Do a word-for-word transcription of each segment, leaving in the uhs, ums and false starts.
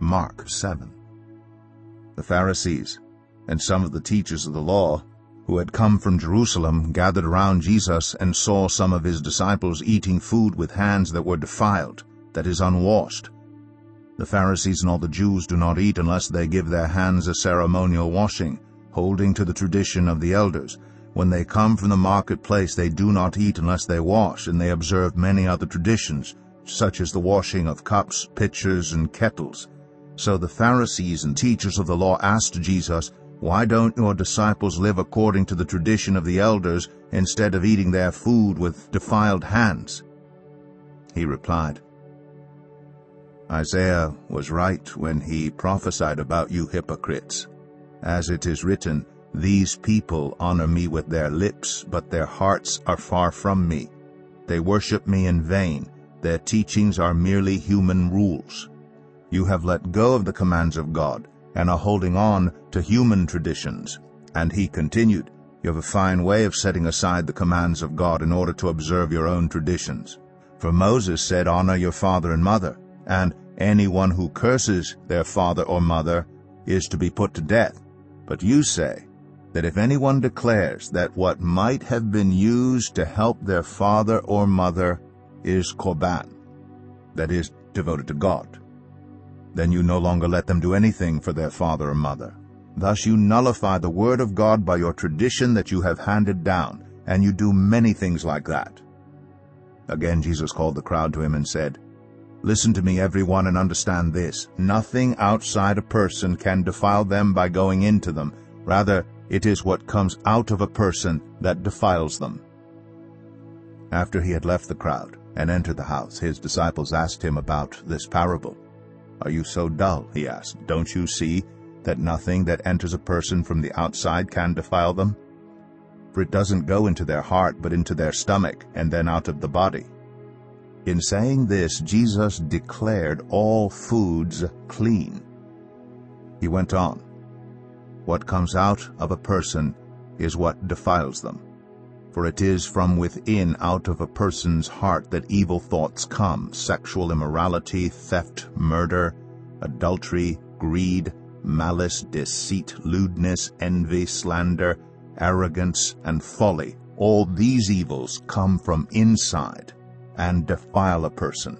Mark seven. The Pharisees and some of the teachers of the law who had come from Jerusalem gathered around Jesus and saw some of his disciples eating food with hands that were defiled, that is, unwashed. The Pharisees and all the Jews do not eat unless they give their hands a ceremonial washing, holding to the tradition of the elders. When they come from the marketplace, they do not eat unless they wash, and they observe many other traditions, such as the washing of cups, pitchers, and kettles. So the Pharisees and teachers of the law asked Jesus, "Why don't your disciples live according to the tradition of the elders instead of eating their food with defiled hands?" He replied, "Isaiah was right when he prophesied about you hypocrites. As it is written, 'These people honor me with their lips, but their hearts are far from me. They worship me in vain. Their teachings are merely human rules.' You have let go of the commands of God and are holding on to human traditions." And he continued, "You have a fine way of setting aside the commands of God in order to observe your own traditions. For Moses said, 'Honor your father and mother,' and anyone who curses their father or mother is to be put to death. But you say that if anyone declares that what might have been used to help their father or mother is korban, that is, devoted to God, then you no longer let them do anything for their father or mother. Thus you nullify the word of God by your tradition that you have handed down, and you do many things like that." Again Jesus called the crowd to him and said, "Listen to me, everyone, and understand this. Nothing outside a person can defile them by going into them. Rather, it is what comes out of a person that defiles them." After he had left the crowd and entered the house, his disciples asked him about this parable. "Are you so dull?" he asked. "Don't you see that nothing that enters a person from the outside can defile them? For it doesn't go into their heart, but into their stomach, and then out of the body." In saying this, Jesus declared all foods clean. He went on, "What comes out of a person is what defiles them. For it is from within, out of a person's heart, that evil thoughts come: sexual immorality, theft, murder, adultery, greed, malice, deceit, lewdness, envy, slander, arrogance, and folly. All these evils come from inside and defile a person."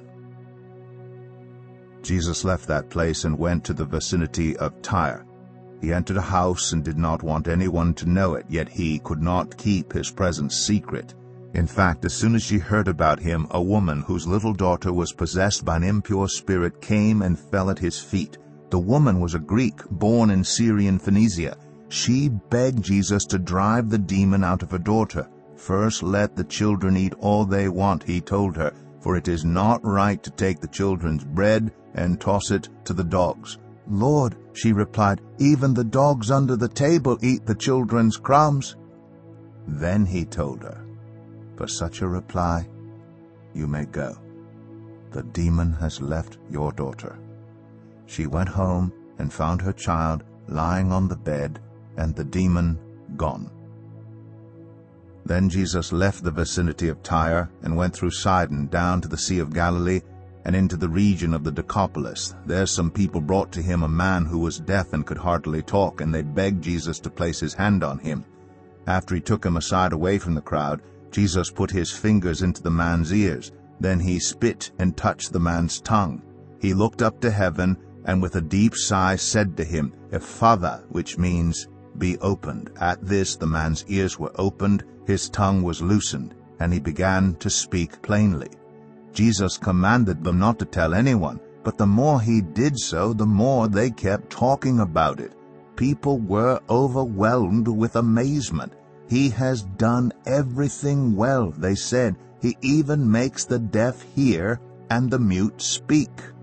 Jesus left that place and went to the vicinity of Tyre. He entered a house and did not want anyone to know it, yet he could not keep his presence secret. In fact, as soon as she heard about him, a woman whose little daughter was possessed by an impure spirit came and fell at his feet. The woman was a Greek, born in Syrian Phoenicia. She begged Jesus to drive the demon out of her daughter. "First let the children eat all they want," he told her, "for it is not right to take the children's bread and toss it to the dogs." "Lord," she replied, "even the dogs under the table eat the children's crumbs." Then he told her, "For such a reply, you may go. The demon has left your daughter." She went home and found her child lying on the bed, and the demon gone. Then Jesus left the vicinity of Tyre and went through Sidon down to the Sea of Galilee and into the region of the Decapolis. There some people brought to him a man who was deaf and could hardly talk, and they begged Jesus to place his hand on him. After he took him aside away from the crowd, Jesus put his fingers into the man's ears. Then he spit and touched the man's tongue. He looked up to heaven and with a deep sigh said to him, "Ephphatha," which means, "be opened." At this the man's ears were opened, his tongue was loosened, and he began to speak plainly. Jesus commanded them not to tell anyone, but the more he did so, the more they kept talking about it. People were overwhelmed with amazement. "He has done everything well," they said. "He even makes the deaf hear and the mute speak."